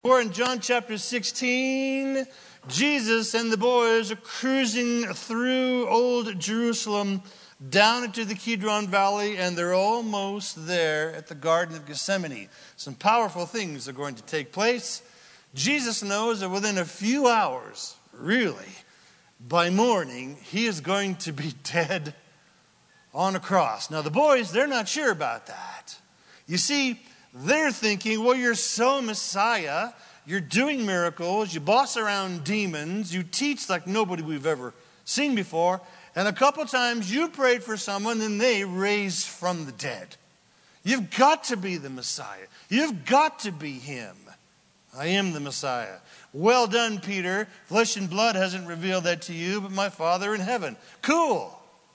We're in John chapter 16. Jesus and the boys are cruising through Old Jerusalem down into the Kidron Valley, and they're almost there at the Garden of Gethsemane. Some powerful things are going to take place. Jesus knows that within a few hours, really, by morning, he is going to be dead on a cross. Now, the boys, they're not sure about that. You see, they're thinking, well, you're so Messiah, you're doing miracles, you boss around demons, you teach like nobody we've ever seen before, and a couple times you prayed for someone and they raised from the dead. You've got to be the Messiah. You've got to be him. I am the Messiah. Well done, Peter. Flesh and blood hasn't revealed that to you, but my Father in heaven. Cool.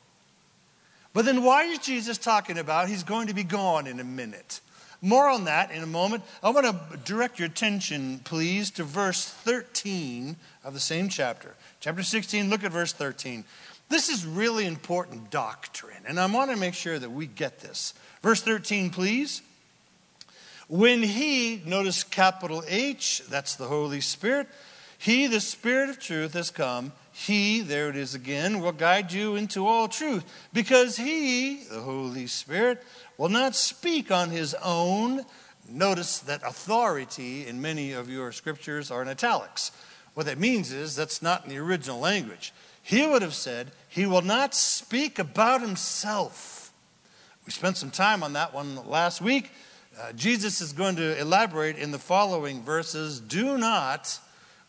But then why is Jesus talking about he's going to be gone in a minute? More on that in a moment. I want to direct your attention, please, to verse 13 of the same chapter. Chapter 16, look at verse 13. This is really important doctrine, and I want to make sure that we get this. Verse 13, please. When he, notice capital H, that's the Holy Spirit, he, the Spirit of truth, has come. He, there it is again, will guide you into all truth. Because he, the Holy Spirit, will not speak on his own. Notice that authority in many of your scriptures are in italics. What that means is that's not in the original language. He would have said, he will not speak about himself. We spent some time on that one last week. Jesus is going to elaborate in the following verses. Do not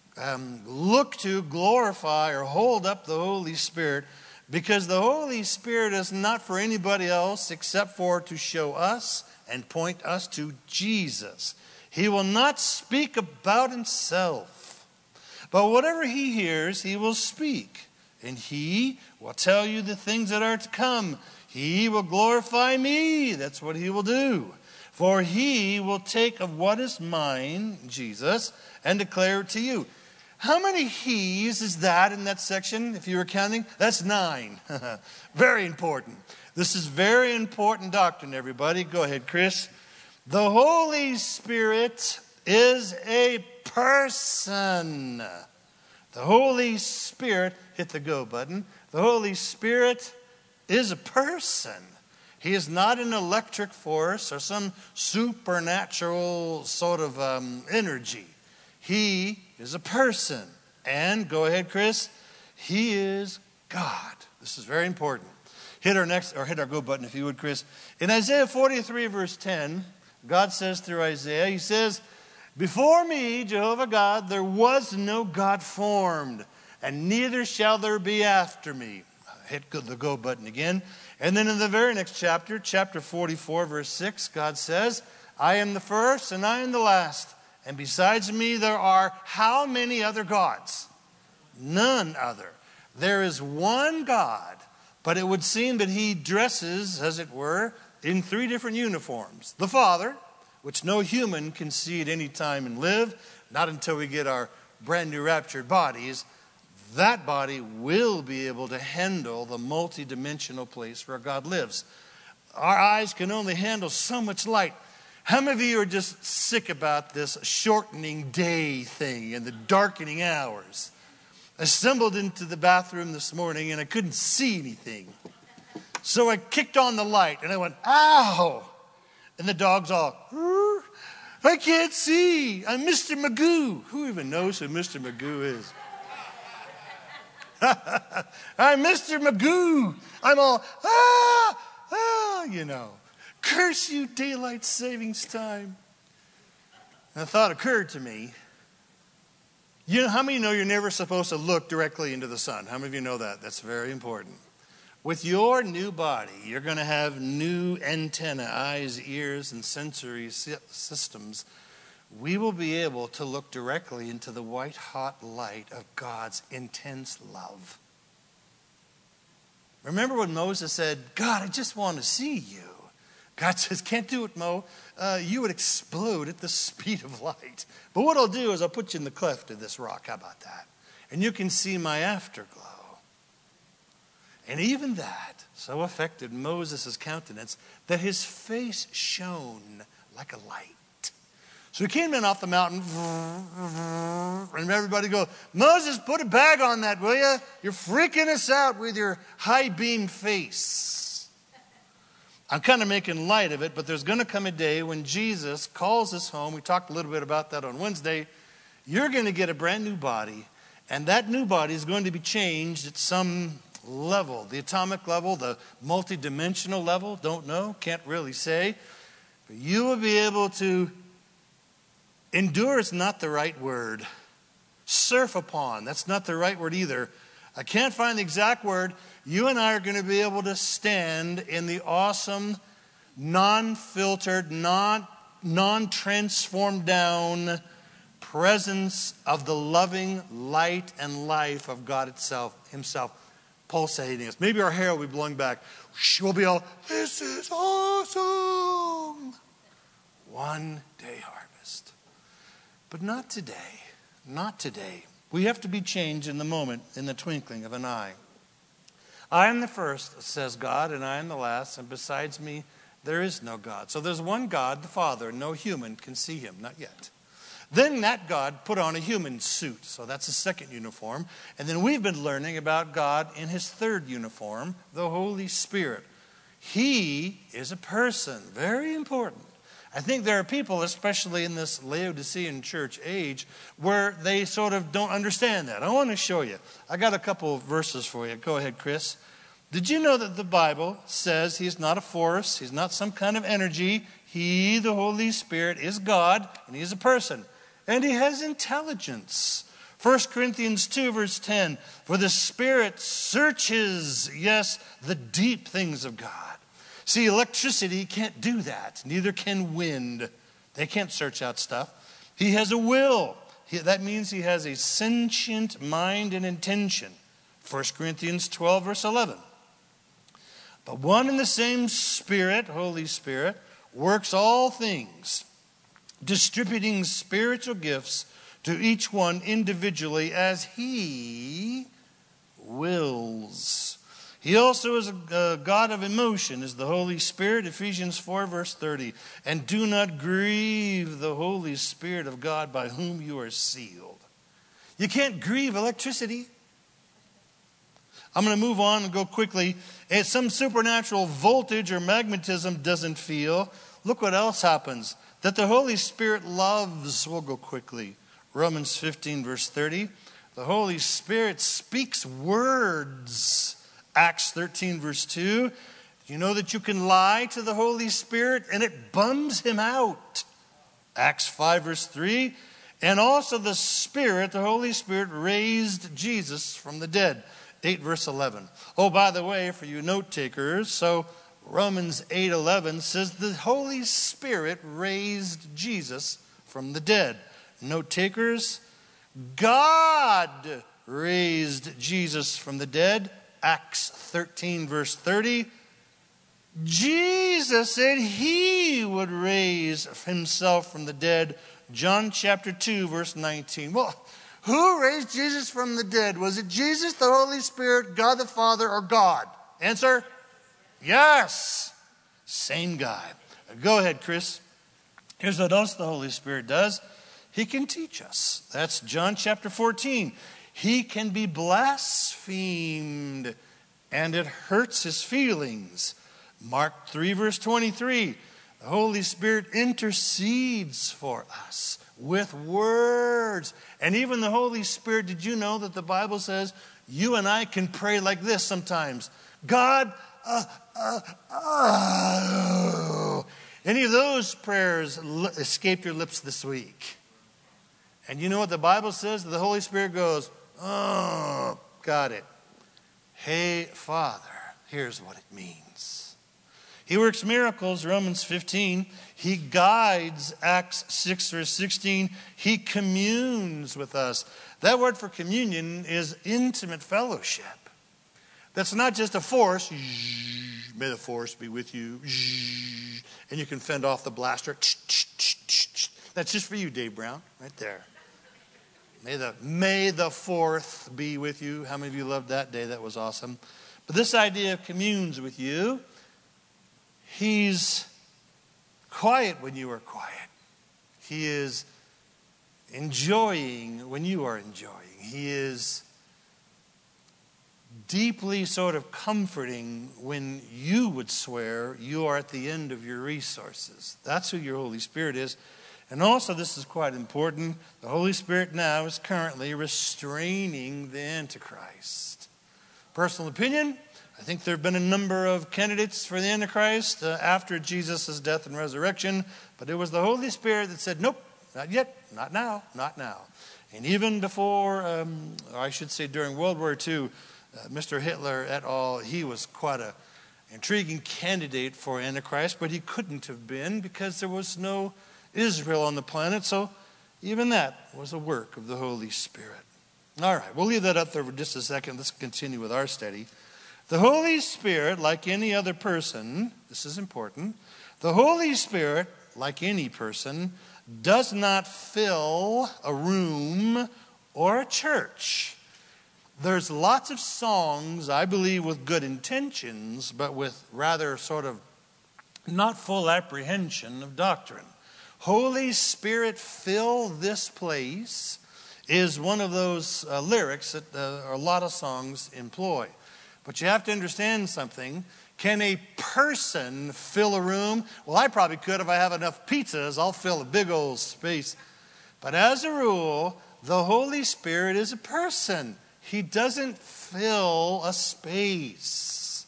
look to glorify or hold up the Holy Spirit, because the Holy Spirit is not for anybody else except for to show us and point us to Jesus. He will not speak about himself, but whatever he hears, he will speak. And he will tell you the things that are to come. He will glorify me. That's what he will do. For he will take of what is mine, Jesus, and declare it to you. How many he's is that in that section, if you were counting? That's 9. Very important. This is very important doctrine, everybody. Go ahead, Chris. The Holy Spirit is a person. The Holy Spirit, hit the go button. The Holy Spirit is a person. He is not an electric force or some supernatural sort of energy. He is a person. And, go ahead, Chris, he is God. This is very important. Hit our go button if you would, Chris. In Isaiah 43, verse 10, God says through Isaiah, he says, before me, Jehovah God, there was no God formed, and neither shall there be after me. Hit the go button again. And then in the very next chapter, chapter 44, verse 6, God says, I am the first and I am the last. And besides me, there are how many other gods? None other. There is one God, but it would seem that he dresses, as it were, in 3 different uniforms. The Father, which no human can see at any time and live, not until we get our brand new raptured bodies. That body will be able to handle the multidimensional place where God lives. Our eyes can only handle so much light. How many of you are just sick about this shortening day thing and the darkening hours? I stumbled into the bathroom this morning and I couldn't see anything. So I kicked on the light and I went, ow! And the dog's all, I can't see. I'm Mr. Magoo. Who even knows who Mr. Magoo is? I'm Mr. Magoo. I'm all, you know. Curse you, daylight savings time. And a thought occurred to me. You know, how many know you're never supposed to look directly into the sun? How many of you know that? That's very important. With your new body, you're going to have new antenna, eyes, ears, and sensory systems. We will be able to look directly into the white-hot light of God's intense love. Remember when Moses said, God, I just want to see you. God says, can't do it, Mo. You would explode at the speed of light. But what I'll do is I'll put you in the cleft of this rock. How about that? And you can see my afterglow. And even that so affected Moses' countenance that his face shone like a light. So he came in off the mountain, and everybody goes, Moses, put a bag on that, will you? You're freaking us out with your high beam face. I'm kind of making light of it, but there's going to come a day when Jesus calls us home. We talked a little bit about that on Wednesday. You're going to get a brand new body, and that new body is going to be changed at some level. The atomic level, the multidimensional level, don't know, can't really say. But you will be able to endure is not the right word. Surf upon, that's not the right word either. I can't find the exact word. You and I are going to be able to stand in the awesome, non-filtered, non-transformed down presence of the loving light and life of God himself, pulsating us. Maybe our hair will be blowing back. We'll be all, this is awesome. One day harvest. But not today. Not today. We have to be changed in the moment, in the twinkling of an eye. I am the first, says God, and I am the last, and besides me there is no God. So there's one God, the Father, no human can see him, not yet. Then that God put on a human suit, so that's his second uniform. And then we've been learning about God in his third uniform, the Holy Spirit. He is a person, very important. I think there are people, especially in this Laodicean church age, where they sort of don't understand that. I want to show you. I got a couple of verses for you. Go ahead, Chris. Did you know that the Bible says he's not a force, he's not some kind of energy. He, the Holy Spirit, is God, and he is a person. And he has intelligence. 1 Corinthians 2, verse 10, for the Spirit searches, yes, the deep things of God. See, electricity can't do that. Neither can wind. They can't search out stuff. He has a will. That means he has a sentient mind and intention. 1 Corinthians 12, verse 11. But one and the same Spirit, Holy Spirit, works all things, distributing spiritual gifts to each one individually as he wills. He also is a God of emotion, is the Holy Spirit, Ephesians 4, verse 30. And do not grieve the Holy Spirit of God by whom you are sealed. You can't grieve electricity. I'm going to move on and go quickly. If some supernatural voltage or magnetism doesn't feel, look what else happens. That the Holy Spirit loves, we'll go quickly. Romans 15, verse 30. The Holy Spirit speaks words. Acts 13, verse 2. You know that you can lie to the Holy Spirit and it bums him out. Acts 5, verse 3. And also the Spirit, the Holy Spirit, raised Jesus from the dead. 8, verse 11. Oh, by the way, for you note takers, so Romans 8:11 says the Holy Spirit raised Jesus from the dead. Note takers, God raised Jesus from the dead. Acts 13, verse 30. Jesus said he would raise himself from the dead. John chapter 2, verse 19. Well, who raised Jesus from the dead? Was it Jesus, the Holy Spirit, God the Father, or God? Answer? Yes. Same guy. Go ahead, Chris. Here's what else the Holy Spirit does. He can teach us. That's John chapter 14. He can be blasphemed, and it hurts his feelings. Mark 3, verse 23. The Holy Spirit intercedes for us with words. And even the Holy Spirit, did you know that the Bible says you and I can pray like this sometimes? God, any of those prayers escaped your lips this week? And you know what the Bible says? The Holy Spirit goes, oh, got it. Hey, Father, here's what it means. He works miracles, Romans 15. He guides, Acts 6, verse 16. He communes with us. That word for communion is intimate fellowship. That's not just a force. May the force be with you. And you can fend off the blaster. That's just for you, Dave Brown, right there. May the fourth be with you. How many of you loved that day? That was awesome. But this idea of communes with you, he's quiet when you are quiet. He is enjoying when you are enjoying. He is deeply sort of comforting when you would swear you are at the end of your resources. That's who your Holy Spirit is. And also, this is quite important, the Holy Spirit now is currently restraining the Antichrist. Personal opinion, I think there have been a number of candidates for the Antichrist after Jesus' death and resurrection, but it was the Holy Spirit that said, nope, not yet, not now, not now. And even before, or I should say during World War II, Mr. Hitler et al., he was quite an intriguing candidate for Antichrist, but he couldn't have been because there was no Israel on the planet, so even that was a work of the Holy Spirit. All right, we'll leave that up there for just a second. Let's continue with our study. The Holy Spirit, like any other person, this is important, the Holy Spirit, like any person, does not fill a room or a church. There's lots of songs, I believe, with good intentions, but with rather sort of not full apprehension of doctrine. Holy Spirit, fill this place is one of those lyrics that a lot of songs employ. But you have to understand something. Can a person fill a room? Well, I probably could if I have enough pizzas. I'll fill a big old space. But as a rule, the Holy Spirit is a person. He doesn't fill a space.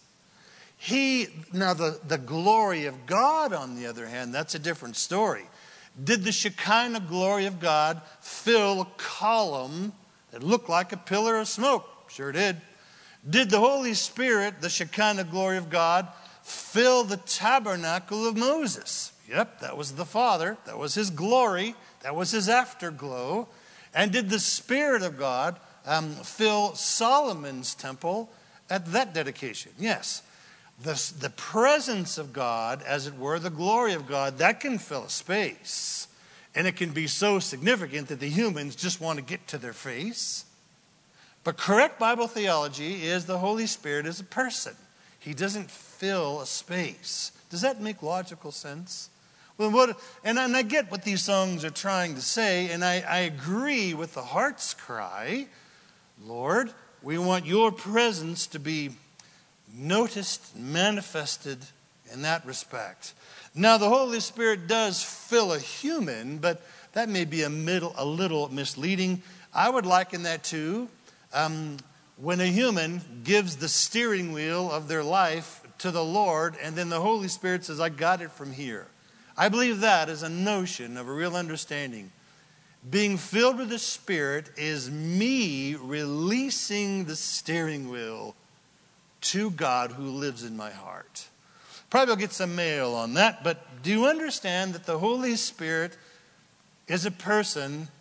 Now the glory of God, on the other hand, that's a different story. Did the Shekinah glory of God fill a column that looked like a pillar of smoke? Sure did. Did the Holy Spirit, the Shekinah glory of God, fill the tabernacle of Moses? Yep, that was the Father. That was his glory. That was his afterglow. And did the Spirit of God fill Solomon's temple at that dedication? Yes. The presence of God, as it were, the glory of God, that can fill a space. And it can be so significant that the humans just want to get to their face. But correct Bible theology is the Holy Spirit is a person. He doesn't fill a space. Does that make logical sense? Well, and I get what these songs are trying to say, and I agree with the heart's cry. Lord, we want your presence to be noticed, manifested in that respect. Now, the Holy Spirit does fill a human, but that may be a little misleading. I would liken that to when a human gives the steering wheel of their life to the Lord, and then the Holy Spirit says, I got it from here. I believe that is a notion of a real understanding. Being filled with the Spirit is me releasing the steering wheel to God who lives in my heart. Probably I'll get some mail on that, but do you understand that the Holy Spirit is a person?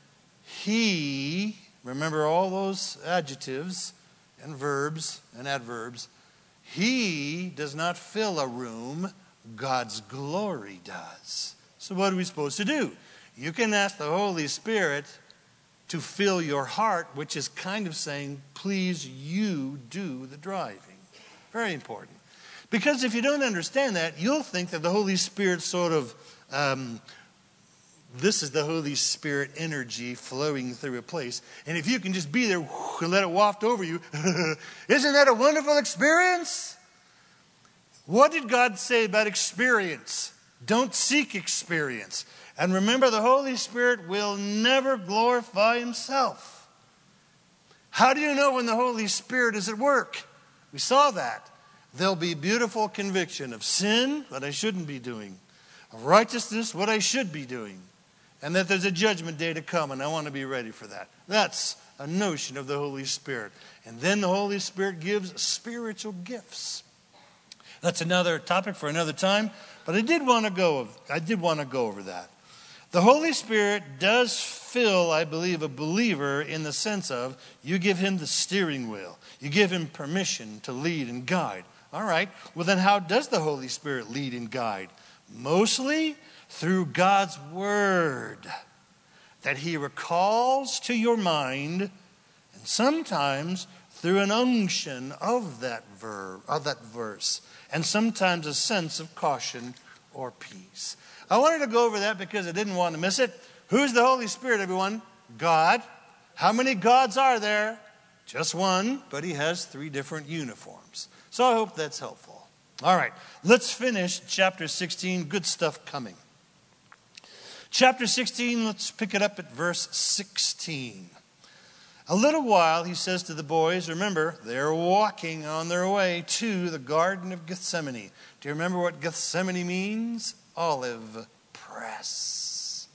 He, remember all those adjectives and verbs and adverbs, he does not fill a room, God's glory does. So what are we supposed to do? You can ask the Holy Spirit to fill your heart, which is kind of saying, please, you do the driving. Very important. Because if you don't understand that, you'll think that the Holy Spirit sort of, this is the Holy Spirit energy flowing through a place. And if you can just be there and let it waft over you, isn't that a wonderful experience? What did God say about experience? Don't seek experience. And remember, the Holy Spirit will never glorify himself. How do you know when the Holy Spirit is at work? We saw that. There'll be beautiful conviction of sin, what I shouldn't be doing, of righteousness, what I should be doing, and that there's a judgment day to come, and I want to be ready for that. That's a notion of the Holy Spirit. And then the Holy Spirit gives spiritual gifts. That's another topic for another time, but I did want to go over that. The Holy Spirit does fill, I believe, a believer in the sense of you give him the steering wheel. You give him permission to lead and guide. All right, well then how does the Holy Spirit lead and guide? Mostly through God's Word that he recalls to your mind, and sometimes through an unction of that verse, and sometimes a sense of caution or peace. I wanted to go over that because I didn't want to miss it. Who's the Holy Spirit, everyone? God. How many gods are there? Just one, but he has 3 different uniforms. So I hope that's helpful. All right, let's finish chapter 16. Good stuff coming. Chapter 16, let's pick it up at verse 16. A little while, he says to the boys, remember, they're walking on their way to the Garden of Gethsemane. Do you remember what Gethsemane means? Olive press.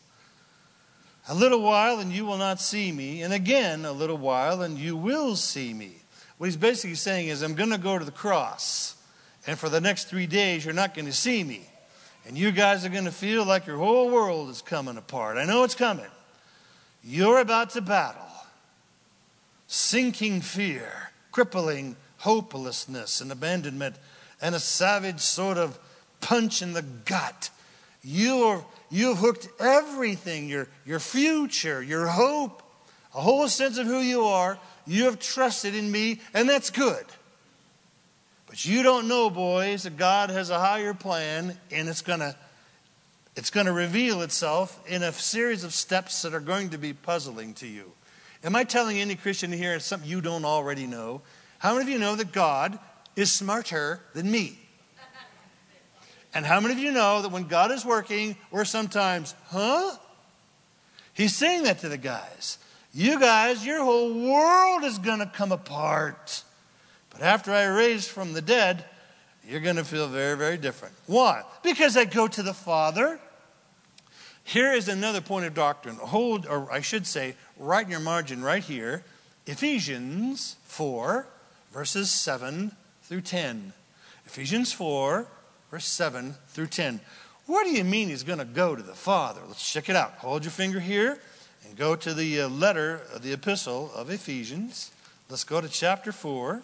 A little while and you will not see me, and again a little while and you will see me. What he's basically saying is, I'm going to go to the cross, and for the next 3 days you're not going to see me. And you guys are going to feel like your whole world is coming apart. I know it's coming. You're about to battle sinking fear, crippling hopelessness and abandonment, and a savage sort of punch in the gut. You've hooked everything, your future, your hope, a whole sense of who you are. You have trusted in me, and that's good. But you don't know, boys, that God has a higher plan, and it's going to reveal itself in a series of steps that are going to be puzzling to you. Am I telling any Christian here something you don't already know? How many of you know that God is smarter than me? And how many of you know that when God is working, we're sometimes, He's saying that to the guys. You guys, your whole world is going to come apart. But after I raise from the dead, you're going to feel very, very different. Why? Because I go to the Father. Here is another point of doctrine. Write in your margin right here. Ephesians 4, verses 7 through 10. Ephesians 4, verse 7 through 10. What do you mean he's going to go to the Father? Let's check it out. Hold your finger here and go to the letter of the epistle of Ephesians. Let's go to chapter 4.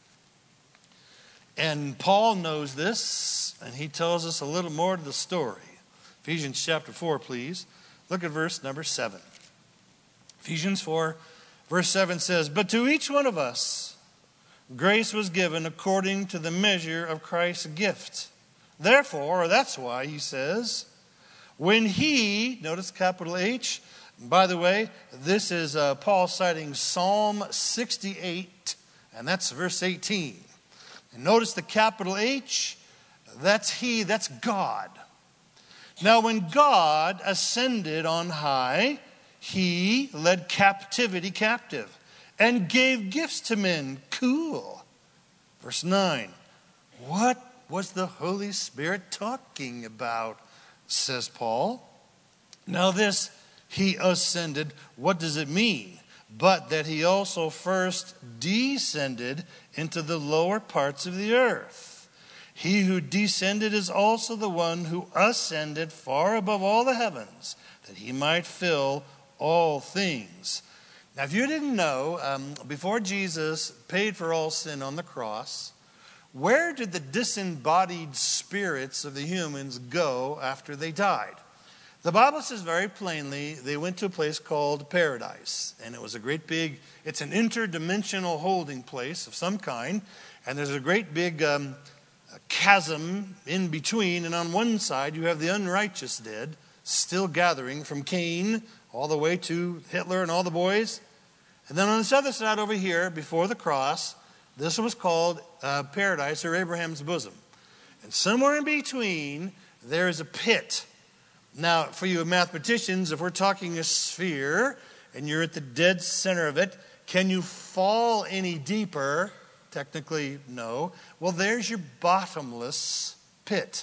And Paul knows this, and he tells us a little more to the story. Ephesians chapter 4, please. Look at verse number 7. Ephesians 4, verse 7 says, but to each one of us grace was given according to the measure of Christ's gift. Therefore, or that's why he says, when he, notice capital H, by the way, this is Paul citing Psalm 68, and that's verse 18. And notice the capital H, that's he, that's God. Now, when God ascended on high, he led captivity captive and gave gifts to men. Cool. Verse 9. What was the Holy Spirit talking about, says Paul. Now this, he ascended, what does it mean? But that he also first descended into the lower parts of the earth. He who descended is also the one who ascended far above all the heavens, that he might fill all things. Now, if you didn't know, before Jesus paid for all sin on the cross, where did the disembodied spirits of the humans go after they died? The Bible says very plainly they went to a place called paradise. And it was a great big, it's an interdimensional holding place of some kind. And there's a great big chasm in between. And on one side you have the unrighteous dead still gathering from Cain all the way to Hitler and all the boys. And then on this other side over here, before the cross, this was called paradise, or Abraham's bosom. And somewhere in between, there is a pit. Now, for you mathematicians, if we're talking a sphere, and you're at the dead center of it, can you fall any deeper? Technically, no. Well, there's your bottomless pit.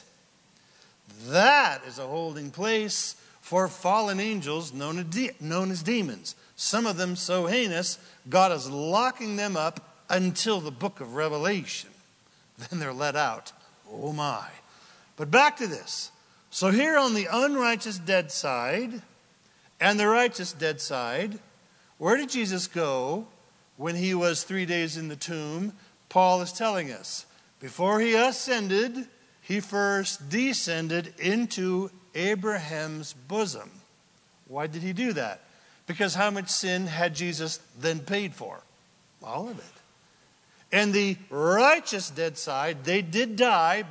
That is a holding place for fallen angels known as demons. Some of them so heinous, God is locking them up until the book of Revelation. Then they're let out. Oh my. But back to this. So here on the unrighteous dead side and the righteous dead side, where did Jesus go when he was 3 days in the tomb? Paul is telling us. Before he ascended, he first descended into Abraham's bosom. Why did he do that? Because how much sin had Jesus then paid for? All of it. And the righteous dead side, they did die, but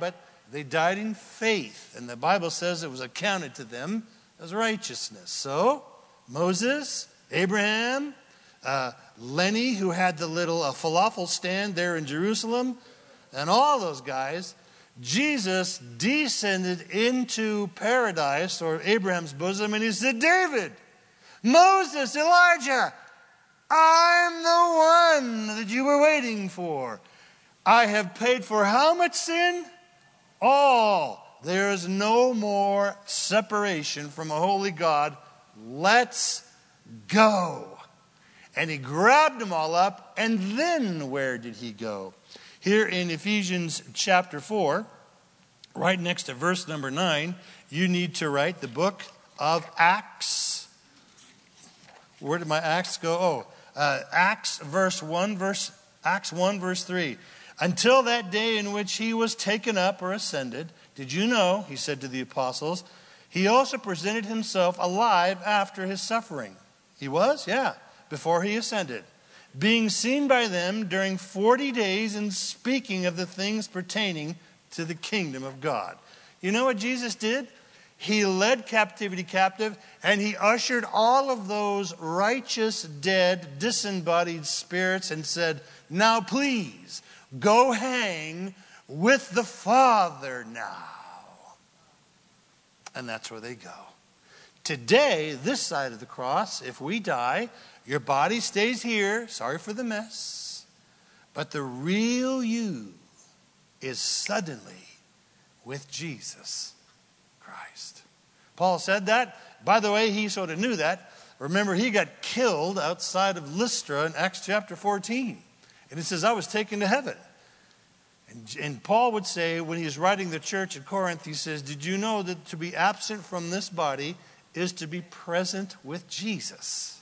They died in faith. And the Bible says it was accounted to them as righteousness. So, Moses, Abraham, Lenny, who had the little falafel stand there in Jerusalem, and all those guys, Jesus descended into paradise, or Abraham's bosom, and he said, David, Moses, Elijah, I'm the one that you were waiting for. I have paid for how much sin? All. There is no more separation from a holy God. Let's go. And he grabbed them all up, and then where did he go? Here in Ephesians chapter 4, right next to verse number 9, you need to write the book of Acts. Where did my Acts go? Acts 1 verse 3. Until that day in which he was taken up or ascended, did you know, he said to the apostles, he also presented himself alive after his suffering. He was? Yeah, before he ascended. Being seen by them during 40 days and speaking of the things pertaining to the kingdom of God. You know what Jesus did? He led captivity captive, and he ushered all of those righteous, dead, disembodied spirits and said, now please, go hang with the Father now. And that's where they go. Today, this side of the cross, if we die, your body stays here. Sorry for the mess. But the real you is suddenly with Jesus Christ. Paul said that. By the way, he sort of knew that. Remember, he got killed outside of Lystra in Acts chapter 14. And it says, I was taken to heaven. And Paul would say, when he's writing the church at Corinth, he says, did you know that to be absent from this body is to be present with Jesus?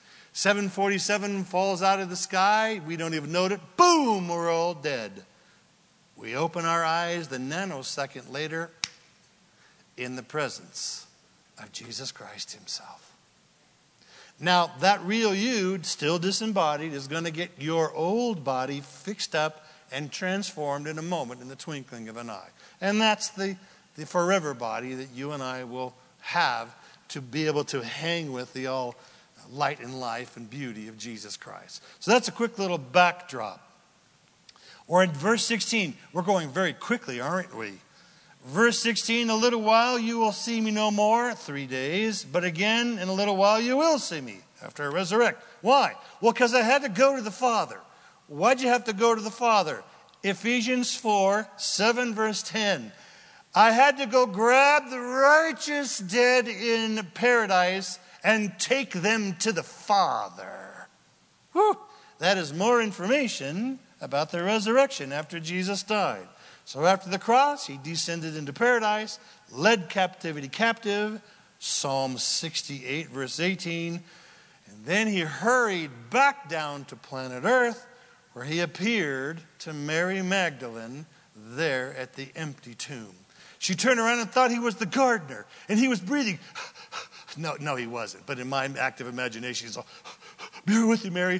747 falls out of the sky. We don't even note it. Boom, we're all dead. We open our eyes the nanosecond later in the presence of Jesus Christ himself. Now, that real you, still disembodied, is going to get your old body fixed up and transformed in a moment, in the twinkling of an eye. And that's the forever body that you and I will have to be able to hang with the all light and life and beauty of Jesus Christ. So that's a quick little backdrop. Or in verse 16, we're going very quickly, aren't we? Verse 16, a little while you will see me no more, 3 days. But again, in a little while you will see me after I resurrect. Why? Well, because I had to go to the Father. Why'd you have to go to the Father? Ephesians 4, 7 verse 10. I had to go grab the righteous dead in paradise and take them to the Father. Whew. That is more information about the resurrection after Jesus died. So after the cross, he descended into paradise, led captivity captive, Psalm 68 verse 18, and then he hurried back down to planet Earth, where he appeared to Mary Magdalene there at the empty tomb. She turned around and thought he was the gardener, and he was breathing. No, he wasn't. But in my active imagination, he's all, bear with you, Mary.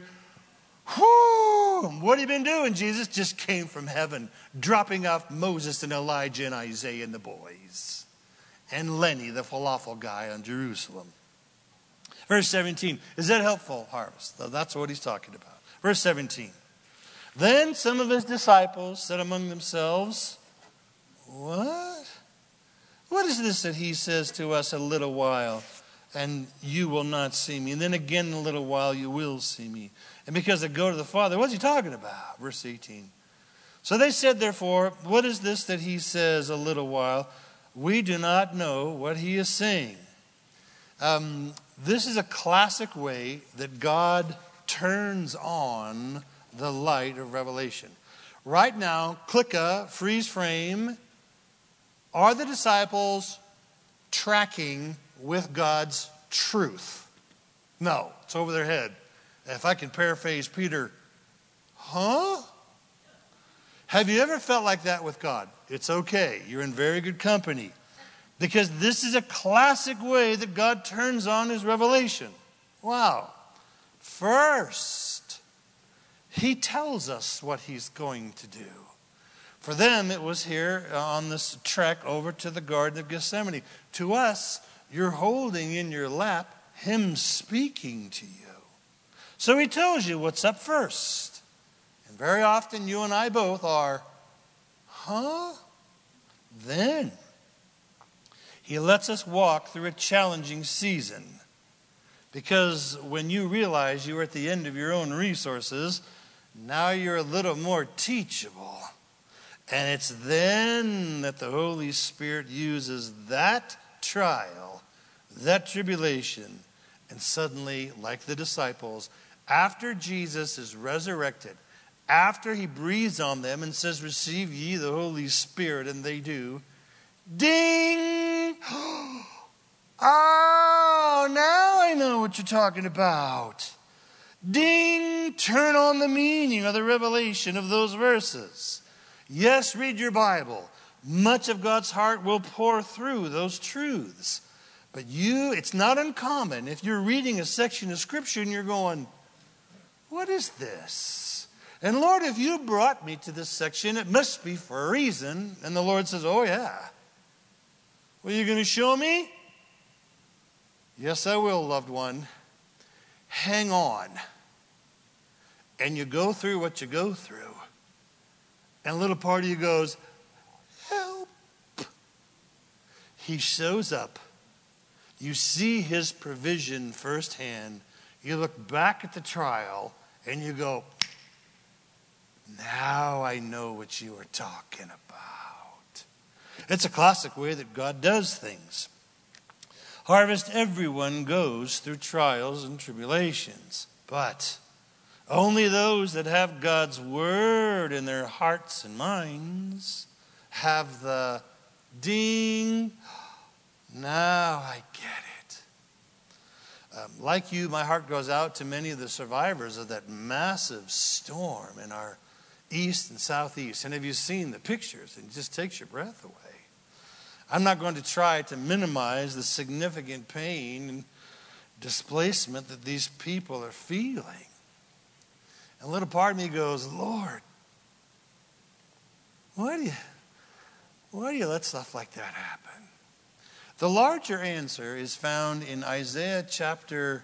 Whoo! What have you been doing, Jesus? Just came from heaven, dropping off Moses and Elijah and Isaiah and the boys. And Lenny, the falafel guy on Jerusalem. Verse 17. Is that helpful, Harvest? That's what he's talking about. Verse 17. Then some of his disciples said among themselves, what? What is this that he says to us, a little while, and you will not see me? And then again in a little while you will see me. And because I go to the Father, what's he talking about? Verse 18. So they said, therefore, what is this that he says a little while? We do not know what he is saying. This is a classic way that God turns on the light of revelation. Right now, click a freeze frame. Are the disciples tracking with God's truth? No, it's over their head. If I can paraphrase Peter, huh? Have you ever felt like that with God? It's okay. You're in very good company. Because this is a classic way that God turns on his revelation. Wow. First, he tells us what he's going to do. For them, it was here on this trek over to the Garden of Gethsemane. To us, you're holding in your lap him speaking to you. So he tells you what's up first. And very often you and I both are, huh? Then he lets us walk through a challenging season. Because when you realize you are at the end of your own resources, now you're a little more teachable. And it's then that the Holy Spirit uses that trial, that tribulation, and suddenly, like the disciples, after Jesus is resurrected, after he breathes on them and says, receive ye the Holy Spirit, and they do, ding! Oh, now I know what you're talking about. Ding! Turn on the meaning of the revelation of those verses. Yes, read your Bible. Much of God's heart will pour through those truths. But it's not uncommon if you're reading a section of Scripture and you're going, what is this? And Lord, if you brought me to this section, it must be for a reason. And the Lord says, oh yeah. Well, you going to show me? Yes, I will, loved one. Hang on. And you go through what you go through. And a little part of you goes, help. He shows up. You see his provision firsthand. You look back at the trial and you go, now I know what you were talking about. It's a classic way that God does things. Harvest, everyone goes through trials and tribulations, but only those that have God's word in their hearts and minds have the ding, now I get it. Like you, my heart goes out to many of the survivors of that massive storm in our east and southeast. And have you seen the pictures? It just takes your breath away. I'm not going to try to minimize the significant pain and displacement that these people are feeling. And a little part of me goes, Lord, why do you let stuff like that happen? The larger answer is found in Isaiah chapter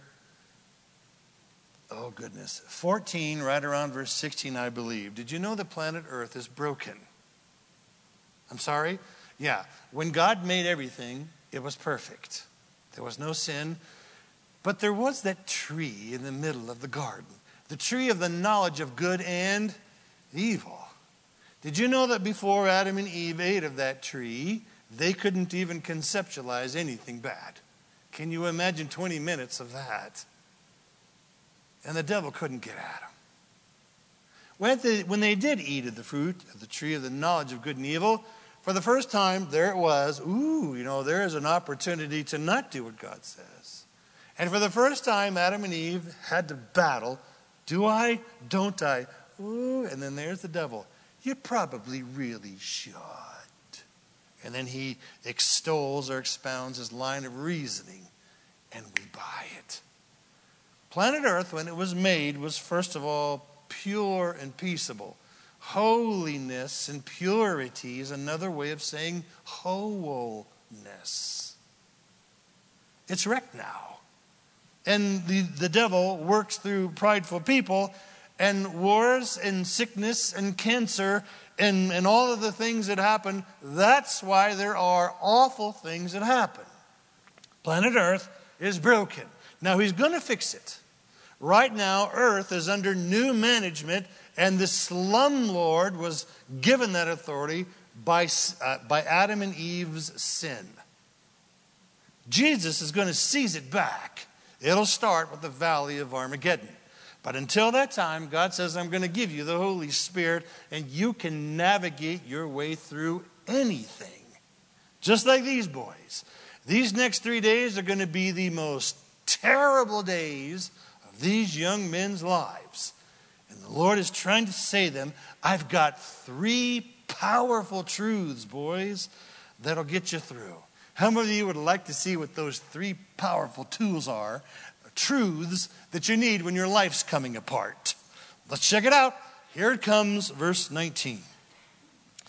14, right around verse 16, I believe. Did you know the planet Earth is broken? I'm sorry? Yeah. When God made everything, it was perfect. There was no sin. But there was that tree in the middle of the garden. The tree of the knowledge of good and evil. Did you know that before Adam and Eve ate of that tree, they couldn't even conceptualize anything bad? Can you imagine 20 minutes of that? And the devil couldn't get at them. When they did eat of the fruit of the tree of the knowledge of good and evil, for the first time, there it was. There is an opportunity to not do what God says. And for the first time, Adam and Eve had to battle. Do I? Don't I? Ooh, and then there's the devil. You probably really should. And then he extols or expounds his line of reasoning, and we buy it. Planet Earth, when it was made, was first of all pure and peaceable. Holiness and purity is another way of saying wholeness. It's wrecked now. And the devil works through prideful people, and wars and sickness and cancer and all of the things that happen. That's why there are awful things that happen. Planet Earth is broken. Now he's going to fix it. Right now, Earth is under new management, and the slumlord was given that authority by Adam and Eve's sin. Jesus is going to seize it back. It'll start with the Valley of Armageddon. But until that time, God says, I'm going to give you the Holy Spirit, and you can navigate your way through anything. Just like these boys. These next 3 days are going to be the most terrible days of these young men's lives. And the Lord is trying to say to them, I've got 3 powerful truths, boys, that'll get you through. How many of you would like to see what those 3 powerful tools are? Truths that you need when your life's coming apart. Let's check it out. Here it comes, verse 19.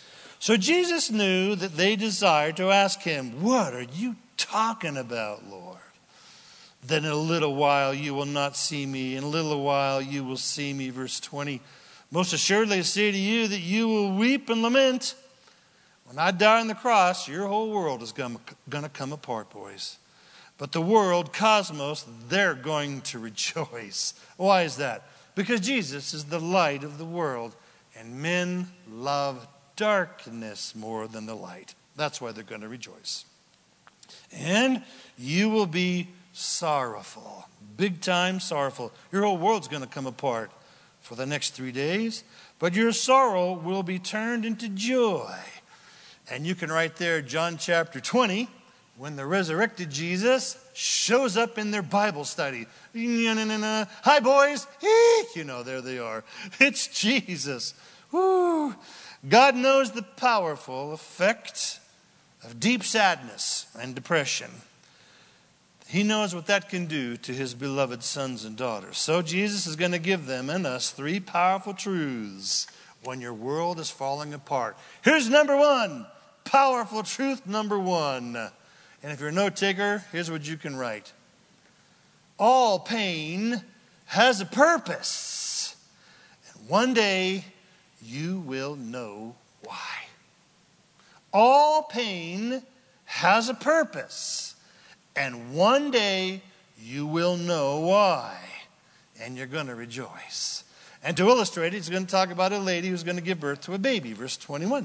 So Jesus knew that they desired to ask him, "What are you talking about, Lord? Then in a little while you will not see me. In a little while you will see me." Verse 20. "Most assuredly I say to you that you will weep and lament. When I die on the cross, your whole world is going to come apart, boys. But the world, cosmos, they're going to rejoice." Why is that? Because Jesus is the light of the world, and men love darkness more than the light. That's why they're going to rejoice. "And you will be sorrowful," big time sorrowful. Your whole world's going to come apart for the next 3 days, but your sorrow will be turned into joy. And you can write there, John chapter 20, when the resurrected Jesus shows up in their Bible study. "Hi, boys." There they are. It's Jesus. Woo. God knows the powerful effect of deep sadness and depression. He knows what that can do to his beloved sons and daughters. So Jesus is going to give them and us 3 powerful truths when your world is falling apart. Here's number 1. Powerful truth number 1. And if you're a note taker, here's what you can write. All pain has a purpose. And one day you will know why. All pain has a purpose. And one day you will know why. And you're going to rejoice. And to illustrate it, he's going to talk about a lady who's going to give birth to a baby. Verse 21.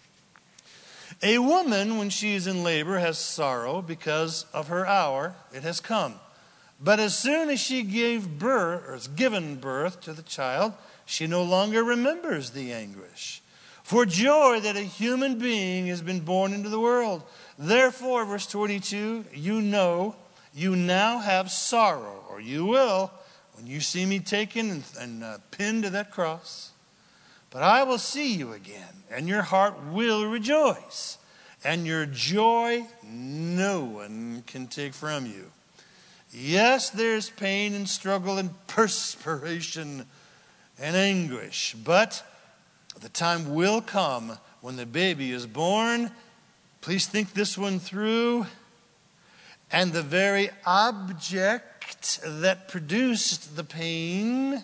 "A woman, when she is in labor, has sorrow because of her hour. It has come. But as soon as she gave birth, or has given birth to the child, she no longer remembers the anguish for joy that a human being has been born into the world. Therefore," verse 22, "you now have sorrow," or you will, "when you see me taken and pinned to that cross. But I will see you again, and your heart will rejoice, and your joy no one can take from you. Yes, there's pain and struggle and perspiration and anguish, but the time will come when the baby is born." Please think this one through. "And the very object that produced the pain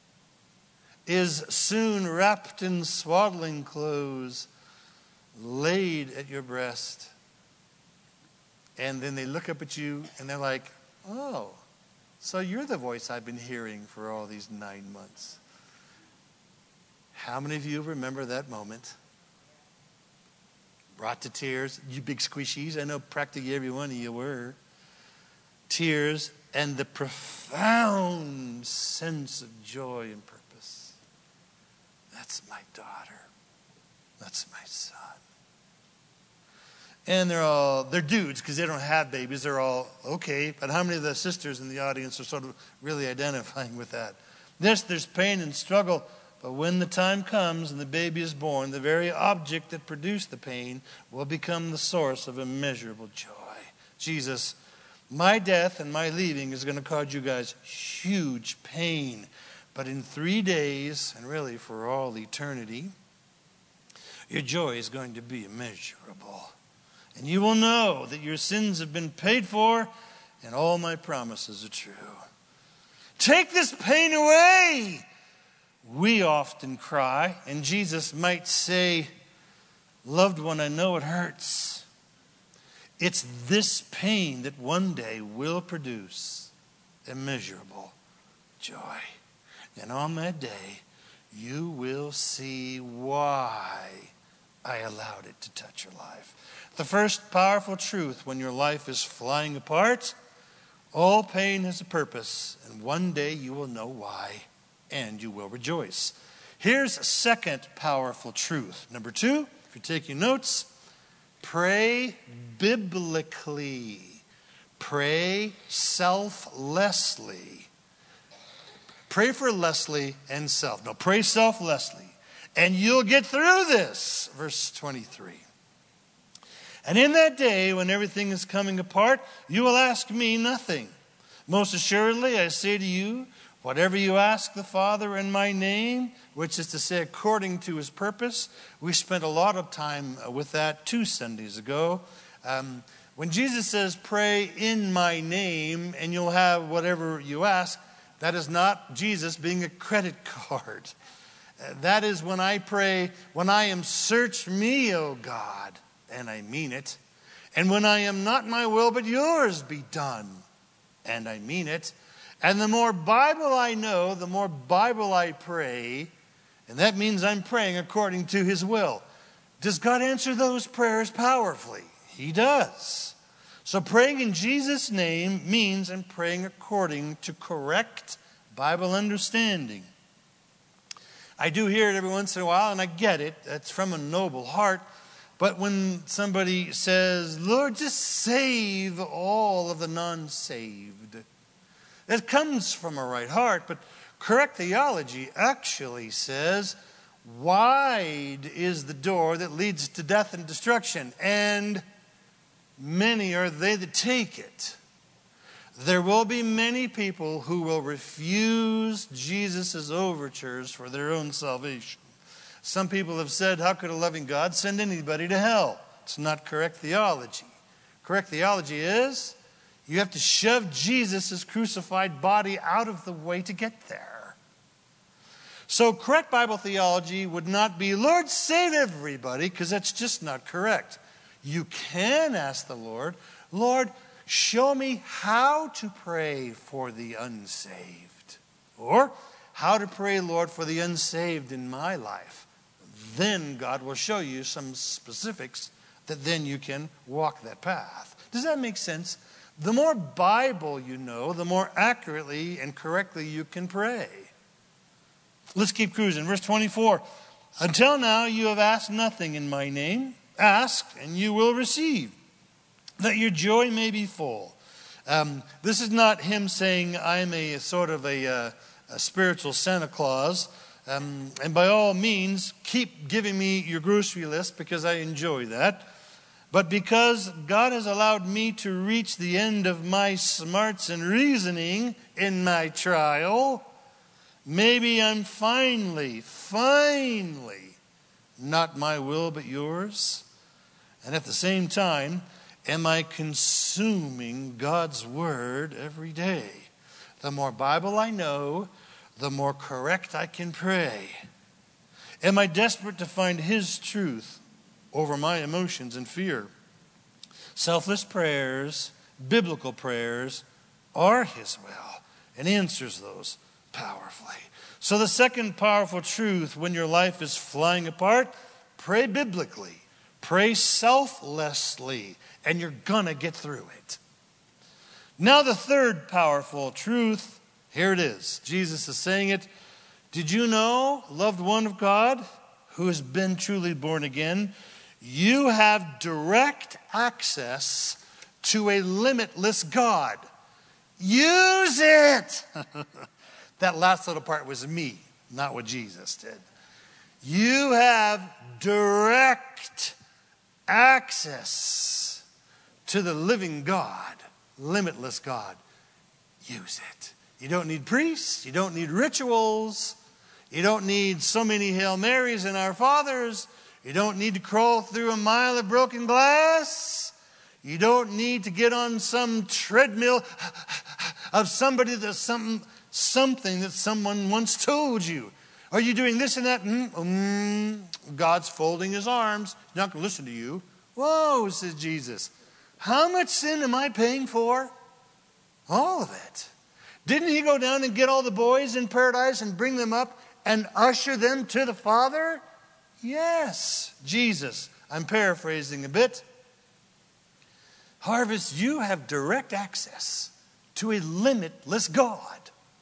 is soon wrapped in swaddling clothes, laid at your breast." And then they look up at you and they're like, "Oh, so you're the voice I've been hearing for all these 9 months." How many of you remember that moment? Brought to tears. You big squishies. I know practically every one of you were. Tears and the profound sense of joy and purpose. That's my daughter. That's my son. And they're dudes because they don't have babies. They're all okay. But how many of the sisters in the audience are sort of really identifying with that? Yes, there's pain and struggle. But when the time comes and the baby is born, the very object that produced the pain will become the source of immeasurable joy. Jesus, my death and my leaving is going to cause you guys huge pain. But in 3 days, and really for all eternity, your joy is going to be immeasurable. And you will know that your sins have been paid for and all my promises are true. Take this pain away. We often cry, and Jesus might say, "Loved one, I know it hurts." It's this pain that one day will produce immeasurable joy. And on that day, you will see why I allowed it to touch your life. The first powerful truth when your life is flying apart, all pain has a purpose, and one day you will know why, and you will rejoice. Here's a second powerful truth. Number 2, if you're taking notes, pray biblically. Pray selflessly. Pray for Leslie and self. No, pray selflessly. And you'll get through this. Verse 23. And in that day, when everything is coming apart, you will ask me nothing. Most assuredly, I say to you, Whatever you ask the Father in my name, which is to say according to his purpose. We spent a lot of time with that 2 Sundays ago. When Jesus says, pray in my name and you'll have whatever you ask, that is not Jesus being a credit card. That is when I pray, when I am search me, O God, and I mean it. And when I am not my will, but yours be done, and I mean it. And the more Bible I know, the more Bible I pray, and that means I'm praying according to his will. Does God answer those prayers powerfully? He does. So praying in Jesus' name means I'm praying according to correct Bible understanding. I do hear it every once in a while, and I get it. That's from a noble heart. But when somebody says, Lord, just save all of the non-saved, that comes from a right heart. But correct theology actually says, wide is the door that leads to death and destruction, and many are they that take it. There will be many people who will refuse Jesus' overtures for their own salvation. Some people have said, how could a loving God send anybody to hell? It's not correct theology. Correct theology is, you have to shove Jesus' crucified body out of the way to get there. So correct Bible theology would not be, Lord, save everybody, because that's just not correct. You can ask the Lord, Lord, show me how to pray for the unsaved. Or how to pray, Lord, for the unsaved in my life. Then God will show you some specifics that then you can walk that path. Does that make sense? The more Bible you know, the more accurately and correctly you can pray. Let's keep cruising. Verse 24. Until now you have asked nothing in my name. Ask and you will receive, that your joy may be full. This is not him saying I'm a sort of a spiritual Santa Claus. And by all means, keep giving me your grocery list because I enjoy that. But because God has allowed me to reach the end of my smarts and reasoning in my trial, maybe I'm finally, not my will but yours. And at the same time, am I consuming God's word every day? The more Bible I know, the more correct I can pray. Am I desperate to find his truth over my emotions and fear? Selfless prayers, biblical prayers, are his will, and answers those powerfully. So the second powerful truth when your life is flying apart, pray biblically, pray selflessly, and you're gonna get through it. Now the third powerful truth, here it is. Jesus is saying it. Did you know, loved one of God, who has been truly born again, you have direct access to a limitless God. Use it! That last little part was me, not what Jesus did. You have direct access to the living God, limitless God. Use it. You don't need priests. You don't need rituals. You don't need so many Hail Marys and Our Fathers. You don't need to crawl through a mile of broken glass. You don't need to get on some treadmill of somebody that's something that someone once told you. Are you doing this and that? God's folding his arms. He's not going to listen to you. Whoa, says Jesus. How much sin am I paying for? All of it. Didn't he go down and get all the boys in paradise and bring them up and usher them to the Father? Yes, Jesus. I'm paraphrasing a bit. Harvest, you have direct access to a limitless God.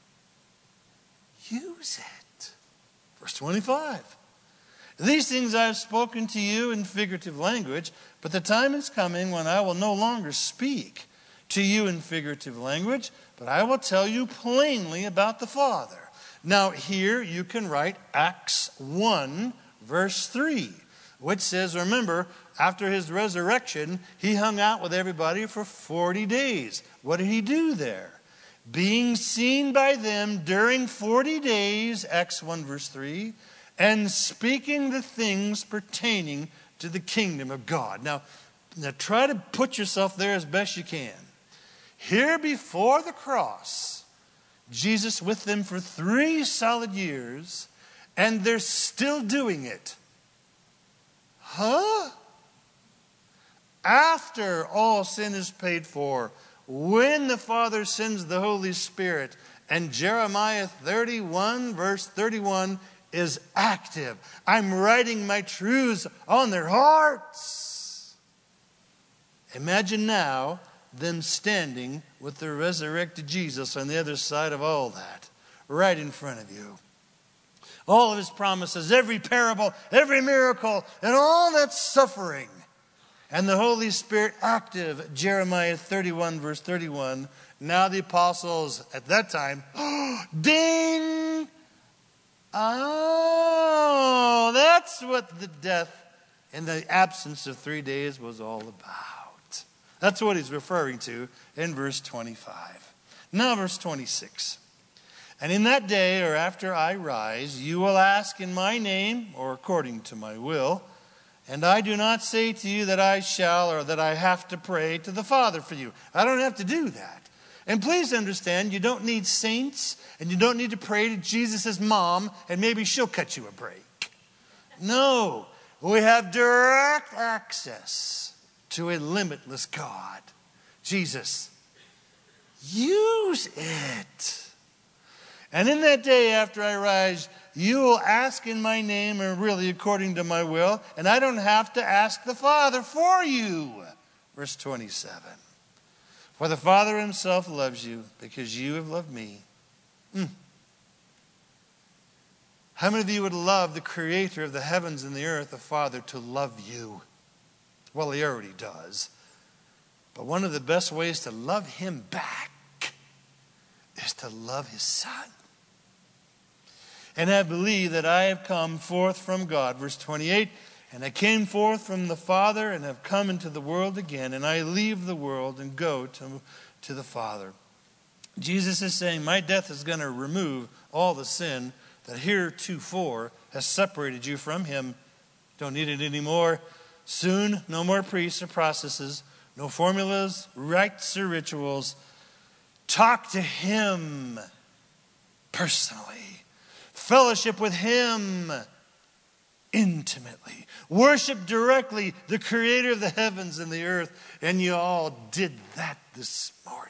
Use it. Verse 25. These things I have spoken to you in figurative language, but the time is coming when I will no longer speak to you in figurative language, but I will tell you plainly about the Father. Now here you can write Acts 1, verse 3, which says, remember, after his resurrection, he hung out with everybody for 40 days. What did he do there? being seen by them during 40 days, Acts 1 verse 3, and speaking the things pertaining to the kingdom of God. Now try to put yourself there as best you can. Here before the cross, Jesus with them for 3 solid years, and they're still doing it. Huh? After all sin is paid for, when the Father sends the Holy Spirit, and Jeremiah 31 verse 31 is active. I'm writing my truths on their hearts. Imagine now them standing with the resurrected Jesus on the other side of all that, right in front of you. All of his promises, every parable, every miracle, and all that suffering. And the Holy Spirit active, Jeremiah 31 verse 31. Now the apostles at that time, ding! Oh, that's what the death in the absence of 3 days was all about. That's what he's referring to in verse 25. Now verse 26. And in that day, or after I rise, you will ask in my name, or according to my will. And I do not say to you that I shall, or that I have to pray to the Father for you. I don't have to do that. And please understand, you don't need saints, and you don't need to pray to Jesus' mom, and maybe she'll cut you a break. No, we have direct access to a limitless God. Jesus, use it. And in that day after I rise, you will ask in my name, or really according to my will, and I don't have to ask the Father for you. Verse 27. For the Father himself loves you because you have loved me. How many of you would love the Creator of the heavens and the earth, the Father, to love you? Well, he already does. But one of the best ways to love him back is to love his Son. And I believe that I have come forth from God. Verse 28, and I came forth from the Father and have come into the world again. And I leave the world and go to the Father. Jesus is saying, my death is going to remove all the sin that heretofore has separated you from him. Don't need it anymore. Soon, no more priests or processes, no formulas, rites or rituals. Talk to him personally. Fellowship with him intimately. Worship directly the Creator of the heavens and the earth. And you all did that this morning.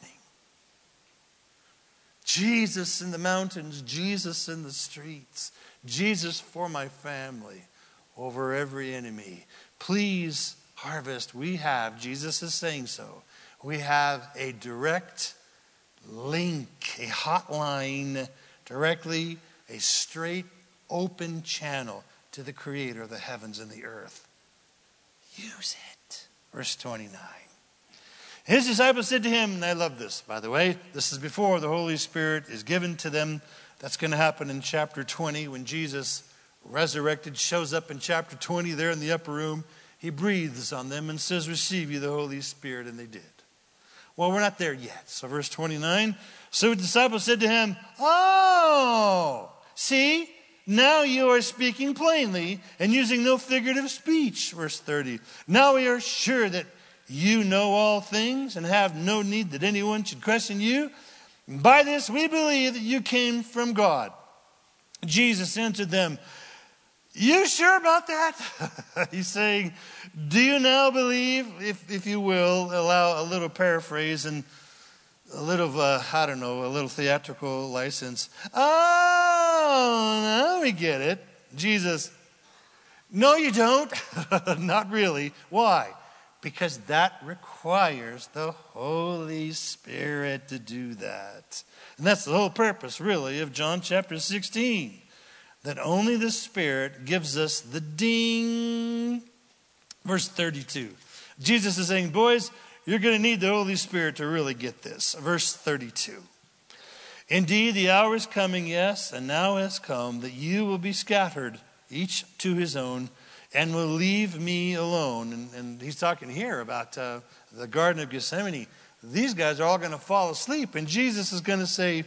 Jesus in the mountains, Jesus in the streets, Jesus for my family, over every enemy. Please, Harvest, we have, Jesus is saying so, we have a direct link, a hotline, directly, a straight, open channel to the Creator of the heavens and the earth. Use it. Verse 29. His disciples said to him, and I love this, by the way, this is before the Holy Spirit is given to them. That's going to happen in chapter 20 when Jesus, resurrected, shows up in chapter 20 there in the upper room. He breathes on them and says, receive you the Holy Spirit, and they did. Well, we're not there yet. So verse 29, so the disciples said to him, oh, see, now you are speaking plainly and using no figurative speech. Verse 30, now we are sure that you know all things and have no need that anyone should question you. By this we believe that you came from God. Jesus answered them, you sure about that? He's saying, do you now believe? If you will, allow a little paraphrase and a little, a little theatrical license. Oh, now we get it. Jesus, no you don't. Not really. Why? Because that requires the Holy Spirit to do that. And that's the whole purpose, really, of John chapter 16. That only the Spirit gives us the ding. Verse 32. Jesus is saying, boys, you're going to need the Holy Spirit to really get this. Verse 32. Indeed, the hour is coming, yes, and now has come, that you will be scattered, each to his own, and will leave me alone. And he's talking here about the Garden of Gethsemane. these guys are all going to fall asleep. And Jesus is going to say,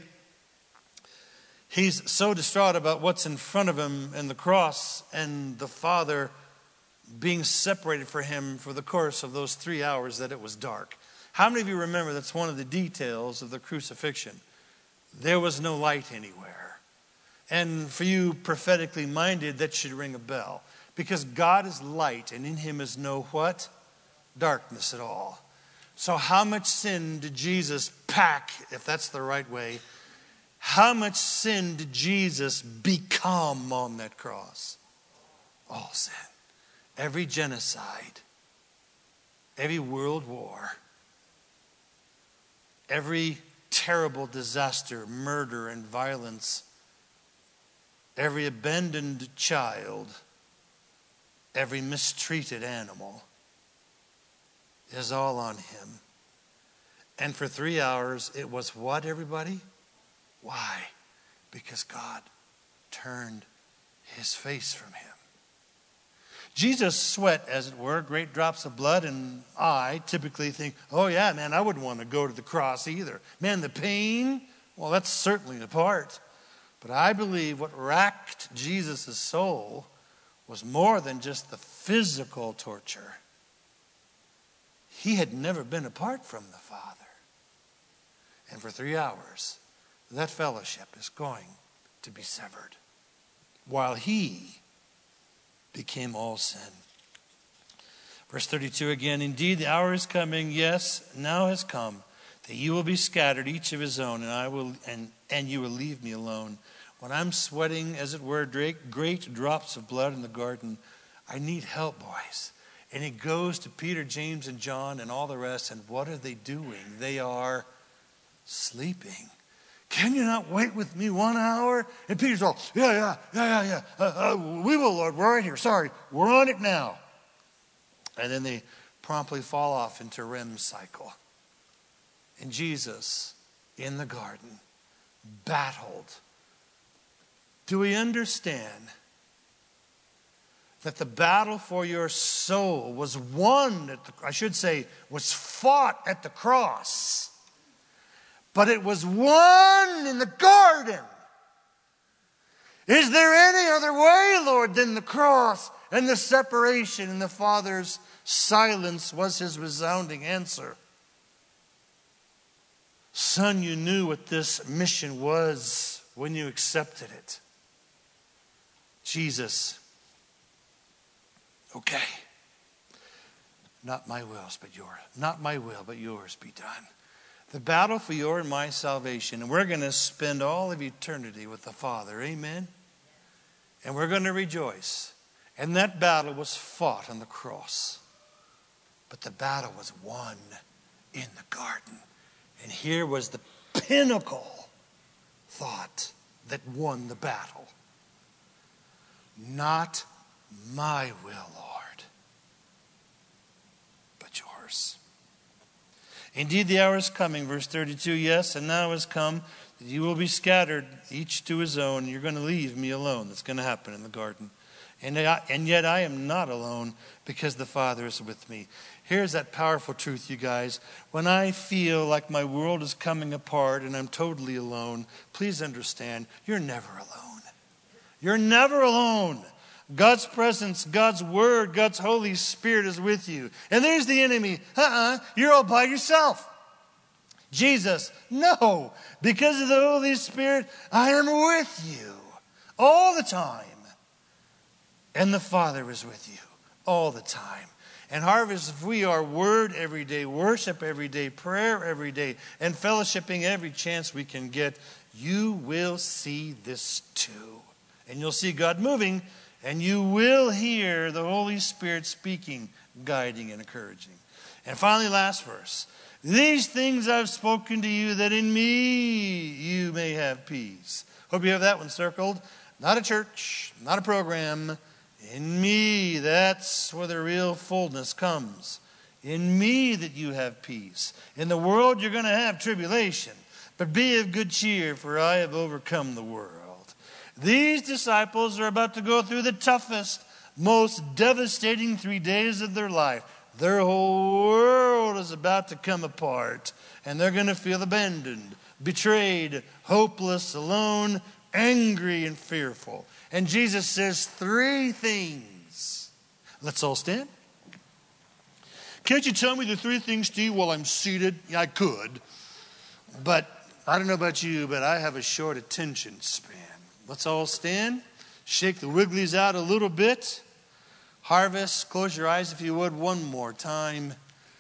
he's so distraught about what's in front of him and the cross and the Father being separated from him for the course of those 3 hours that it was dark. How many of you remember that's one of the details of the crucifixion? There was no light anywhere. And for you prophetically minded, that should ring a bell. Because God is light, and in him is no what? Darkness at all. So how much sin did Jesus pack, if that's the right way? How much sin did Jesus become on that cross? All sin. Every genocide. Every world war. Every terrible disaster, murder and violence. Every abandoned child. Every mistreated animal is all on him. And for 3 hours, it was what, everybody? Why? Because God turned his face from him. Jesus sweat, as it were, great drops of blood, and I typically think, oh yeah, man, I wouldn't want to go to the cross either. Man, the pain, well, that's certainly a part. But I believe what racked Jesus' soul was more than just the physical torture. He had never been apart from the Father. And for 3 hours, that fellowship is going to be severed, while he became all sin. Verse 32 again, indeed the hour is coming, yes, now has come, that you will be scattered, each of his own, and you will leave me alone. When I'm sweating, as it were, great drops of blood in the garden, I need help, boys. And he goes to Peter, James, and John, and all the rest, and what are they doing? They are sleeping. Can you not wait with me 1 hour? And Peter's all, yeah. We will, Lord. We're right here. Sorry. We're on it now. And then they promptly fall off into REM cycle. And Jesus, in the garden, battled. Do we understand that the battle for your soul was won, was fought at the cross? But it was won in the garden. Is there any other way, Lord, than the cross and the separation? And the Father's silence was his resounding answer. Son, you knew what this mission was when you accepted it. Jesus, okay. Not my will, but yours be done. The battle for your and my salvation. And we're going to spend all of eternity with the Father. Amen? And we're going to rejoice. And that battle was fought on the cross. But the battle was won in the garden. And here was the pinnacle thought that won the battle. Not my will, Lord, but yours. Indeed, the hour is coming, verse 32, yes, and now has come, that you will be scattered, each to his own, and you're going to leave me alone. That's going to happen in the garden. And yet I am not alone, because the Father is with me. Here's that powerful truth, you guys. When I feel like my world is coming apart and I'm totally alone, please understand, you're never alone. You're never alone. God's presence, God's word, God's Holy Spirit is with you. And there's the enemy. You're all by yourself. Jesus, no. Because of the Holy Spirit, I am with you all the time. And the Father is with you all the time. And Harvest, if we are word every day, worship every day, prayer every day, and fellowshipping every chance we can get, you will see this too. And you'll see God moving, and you will hear the Holy Spirit speaking, guiding, and encouraging. And finally, last verse. These things I've spoken to you, that in me you may have peace. Hope you have that one circled. Not a church, not a program. In me, that's where the real fullness comes. In me that you have peace. In the world you're going to have tribulation. But be of good cheer, for I have overcome the world. These disciples are about to go through the toughest, most devastating 3 days of their life. Their whole world is about to come apart, and they're going to feel abandoned, betrayed, hopeless, alone, angry, and fearful. And Jesus says 3 things. Let's all stand. Can't you tell me the 3 things, Steve, while I'm seated? Yeah, I could. But I don't know about you, but I have a short attention span. Let's all stand. Shake the wigglies out a little bit. Harvest, close your eyes if you would one more time.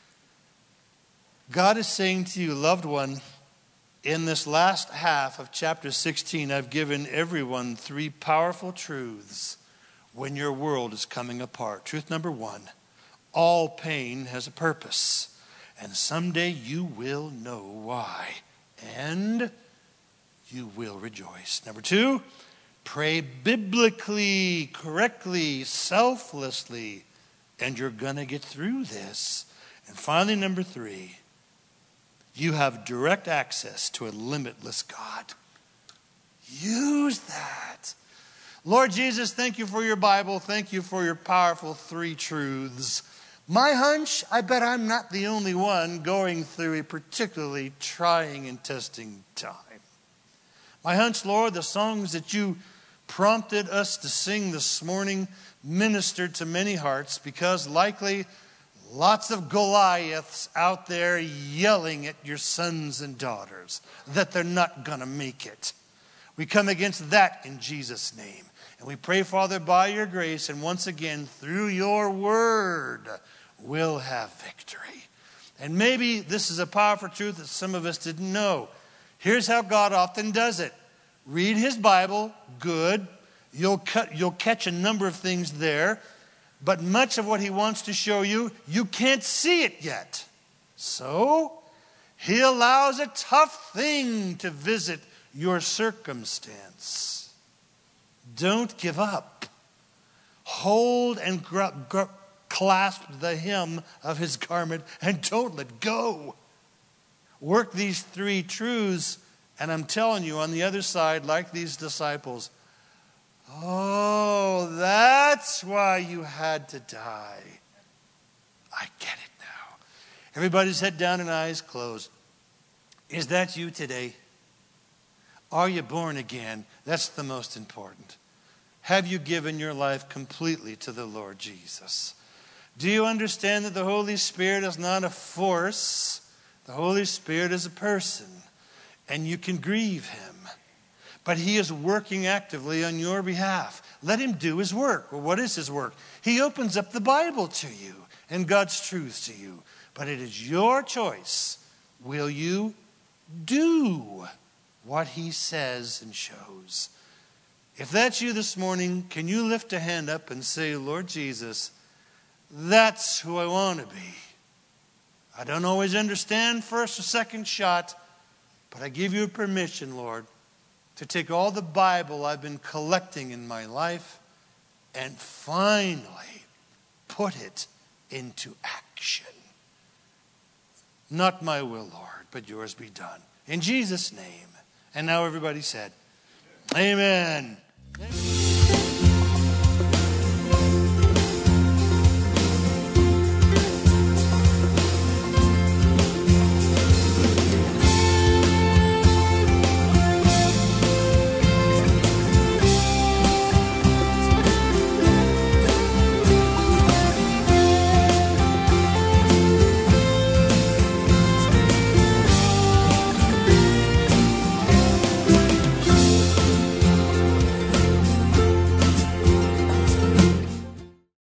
God is saying to you, loved one, in this last half of chapter 16, I've given everyone 3 powerful truths when your world is coming apart. Truth number 1, all pain has a purpose, and someday you will know why, and you will rejoice. Number 2, pray biblically, correctly, selflessly, and you're going to get through this. And finally, number 3, you have direct access to a limitless God. Use that. Lord Jesus, thank you for your Bible. Thank you for your powerful 3 truths. My hunch, I bet I'm not the only one going through a particularly trying and testing time. My hunch, Lord, the songs that you prompted us to sing this morning ministered to many hearts because likely lots of Goliaths out there yelling at your sons and daughters that they're not going to make it. We come against that in Jesus' name. And we pray, Father, by your grace and once again through your word, we'll have victory. And maybe this is a powerful truth that some of us didn't know. Here's how God often does it. Read his Bible, good. You'll catch a number of things there. But much of what he wants to show you, you can't see it yet. So, he allows a tough thing to visit your circumstance. Don't give up. Hold and clasp the hem of his garment and don't let go. Work these 3 truths, and I'm telling you, on the other side, like these disciples, oh, that's why you had to die. I get it now. Everybody's head down and eyes closed. Is that you today? Are you born again? That's the most important. Have you given your life completely to the Lord Jesus? Do you understand that the Holy Spirit is not a force? The Holy Spirit is a person, and you can grieve him. But he is working actively on your behalf. Let him do his work. Well, what is his work? He opens up the Bible to you and God's truth to you. But it is your choice. Will you do what he says and shows? If that's you this morning, can you lift a hand up and say, Lord Jesus, that's who I want to be. I don't always understand first or second shot, but I give you permission, Lord, to take all the Bible I've been collecting in my life and finally put it into action. Not my will, Lord, but yours be done. In Jesus' name. And now everybody said, Amen. Amen.